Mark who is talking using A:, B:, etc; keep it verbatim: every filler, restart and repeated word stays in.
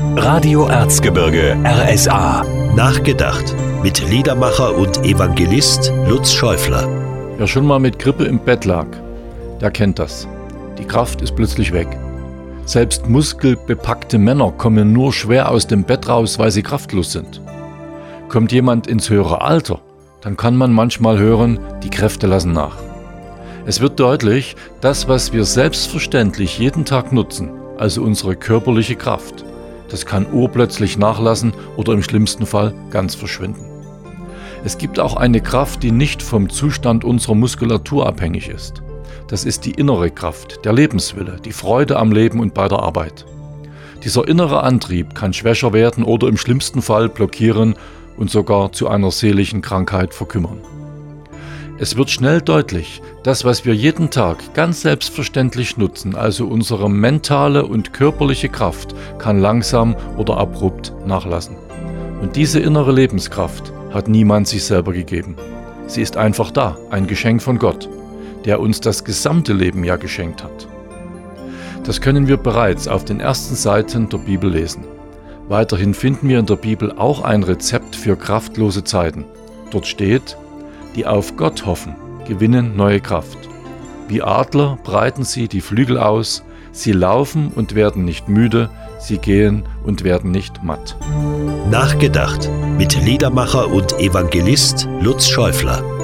A: Radio Erzgebirge R S A.
B: Nachgedacht mit Liedermacher und Evangelist Lutz Schäufler.
C: Wer schon mal mit Grippe im Bett lag, der kennt das. Die Kraft ist plötzlich weg. Selbst muskelbepackte Männer kommen nur schwer aus dem Bett raus, weil sie kraftlos sind. Kommt jemand ins höhere Alter, dann kann man manchmal hören, die Kräfte lassen nach. Es wird deutlich, das, was wir selbstverständlich jeden Tag nutzen, also unsere körperliche Kraft, das kann urplötzlich nachlassen oder im schlimmsten Fall ganz verschwinden. Es gibt auch eine Kraft, die nicht vom Zustand unserer Muskulatur abhängig ist. Das ist die innere Kraft, der Lebenswille, die Freude am Leben und bei der Arbeit. Dieser innere Antrieb kann schwächer werden oder im schlimmsten Fall blockieren und sogar zu einer seelischen Krankheit verkümmern. Es wird schnell deutlich, das, was wir jeden Tag ganz selbstverständlich nutzen, also unsere mentale und körperliche Kraft, kann langsam oder abrupt nachlassen. Und diese innere Lebenskraft hat niemand sich selber gegeben. Sie ist einfach da, ein Geschenk von Gott, der uns das gesamte Leben ja geschenkt hat. Das können wir bereits auf den ersten Seiten der Bibel lesen. Weiterhin finden wir in der Bibel auch ein Rezept für kraftlose Zeiten. Dort steht: Die auf Gott hoffen, gewinnen neue Kraft. Wie Adler breiten sie die Flügel aus, sie laufen und werden nicht müde, sie gehen und werden nicht matt.
B: Nachgedacht mit Liedermacher und Evangelist Lutz Schäufler.